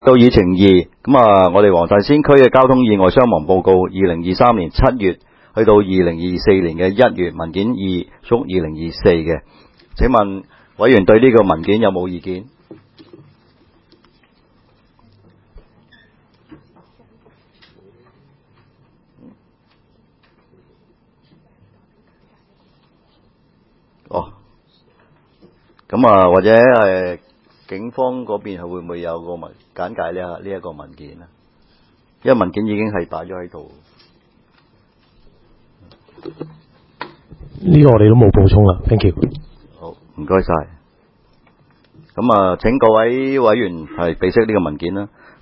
到議程2，咁我哋黃大仙區嘅交通意外傷亡報告，2023年7月去到2024年嘅1月，文件2屬2024嘅。請問委員對呢個文件有冇意見？咁或者警方嗰邊係會唔會有個簡介呢一個文件呢？因為文件已經係擺咗喺度。 呢個我哋都冇補充啦 ，thank you。 好，唔該晒。咁請各位委員係備悉呢個文件啦。